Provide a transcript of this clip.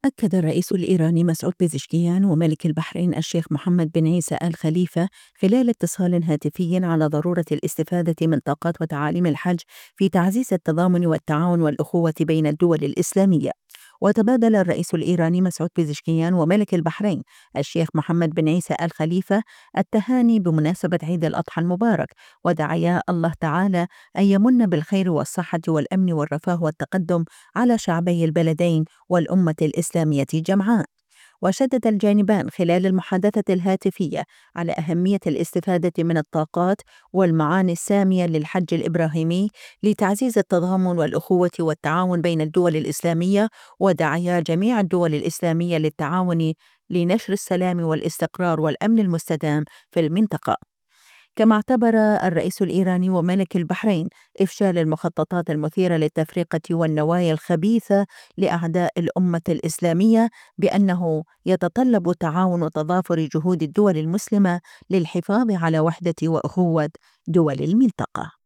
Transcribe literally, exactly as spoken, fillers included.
أكد الرئيس الإيراني مسعود بيزشكيان وملك البحرين الشيخ محمد بن عيسى آل خليفة خلال اتصال هاتفي على ضرورة الاستفادة من طاقات وتعاليم الحج في تعزيز التضامن والتعاون والأخوة بين الدول الإسلامية. وتبادل الرئيس الإيراني مسعود بيزشكيان وملك البحرين الشيخ محمد بن عيسى آل خليفة التهاني بمناسبة عيد الأضحى المبارك، ودعيا الله تعالى أن يمن بالخير والصحة والأمن والرفاه والتقدم على شعبي البلدين والأمة الإسلامية جمعاء. وشدد الجانبان خلال المحادثة الهاتفية على أهمية الاستفادة من الطاقات والمعاني السامية للحج الإبراهيمي لتعزيز التضامن والأخوة والتعاون بين الدول الإسلامية، ودعيا جميع الدول الإسلامية للتعاون لنشر السلام والاستقرار والأمن المستدام في المنطقة. كما اعتبر الرئيس الإيراني وملك البحرين إفشال المخططات المثيرة للتفرقة والنوايا الخبيثة لأعداء الأمة الإسلامية بأنه يتطلب تعاون وتضافر جهود الدول المسلمة للحفاظ على وحدة وأخوة دول المنطقة.